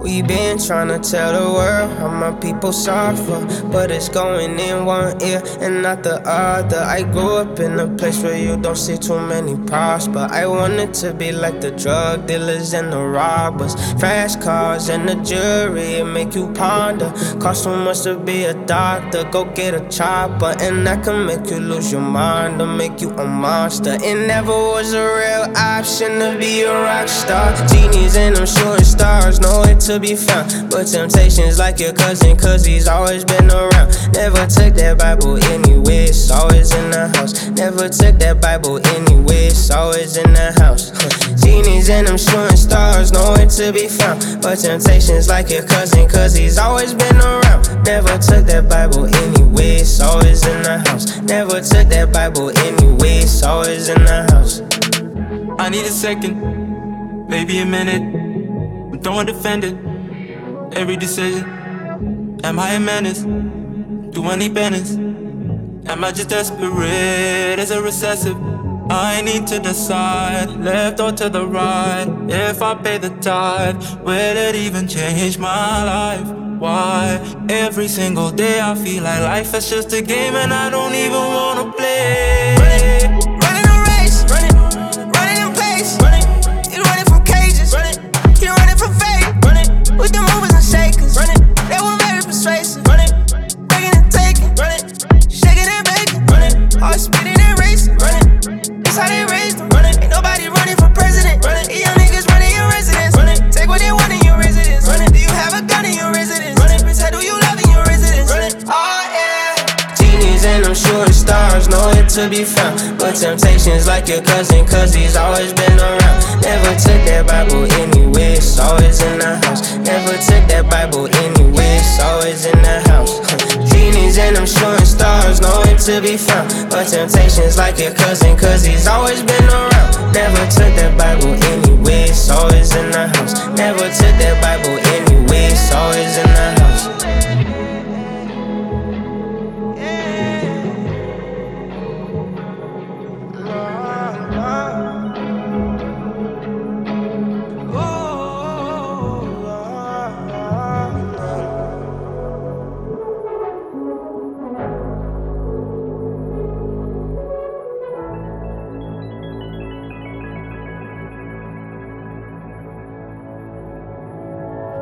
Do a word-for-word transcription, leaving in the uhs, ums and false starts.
We been tryna tell the world how my people suffer, but it's going in one ear and not the other. I grew up in a place where you don't see too many prosper. I wanted to be like the drug dealers and the robbers, fast cars and the jury, it make you ponder. Cost so much to be a doctor, go get a chopper, and that can make you lose your mind or make you a monster. It never was a real option to be a rock star. Genies and them shooting stars, nowhere to be found, but temptation's like your cousin, cause he's always been around. Never took that Bible anywhere, it's always in the house. Never took that Bible anywhere, it's always in the house. Genies and them shooting stars, nowhere to be found, but temptation's like your cousin, cause he's always been around. Never took that Bible anywhere, it's always in the house. Never took that Bible anywhere, it's always in the house. I need a second, maybe a minute. I'm throwing defended every decision. Am I a menace? Do I need penance? Am I just desperate as a recessive? I need to decide, left or to the right. If I pay the tithe, will it even change my life? Why? Every single day I feel like life is just a game and I don't even wanna play. Running a race, running, running in place, running. You running from cages, running. You running from fate, running. With the movers and shakers, running. They were very persuasive, running. Breaking and taking, running. Shaking and baking, running. Heart speeding and racing, running. That's how they raised them, running. Ain't nobody running for president, running. These young niggas running your residence, running. Take what they want in your residence, running. Do you have a gun in your residence, running? Bitch, how do you love in your residence, running? Oh yeah. Genies and them shooting stars, nowhere to be found, but temptation's like your cousin, cause he's always been around. Never took that Bible anywhere, it's always in the house. Never took that Bible anywhere, it's always in the house. Genies and them shooting stars, nowhere to be found, but temptation's like your cousin, cause he's always been around. Never took that Bible anywhere, it's always in the house. Never took that Bible anywhere, it's always in the house.